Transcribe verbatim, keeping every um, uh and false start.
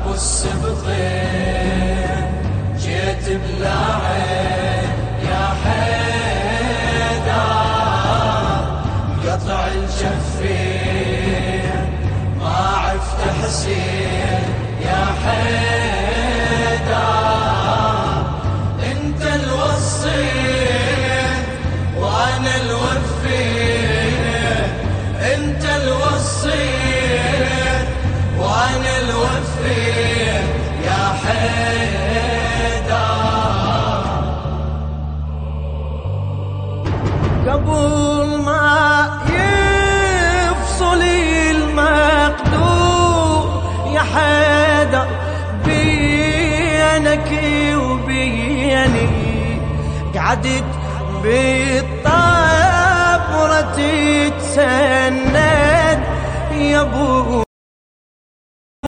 ابو السبطين جيت بلا عين يا حيدر قطع الجفين ما عفت حسين يا حيدر انت الوصي وانا الوفي انت الوصي وانا الوفي يا حيدر قبل ما يفصل المقدور يا حيدر بينك وبيني قعدت بالطبرة تتسند يا ابو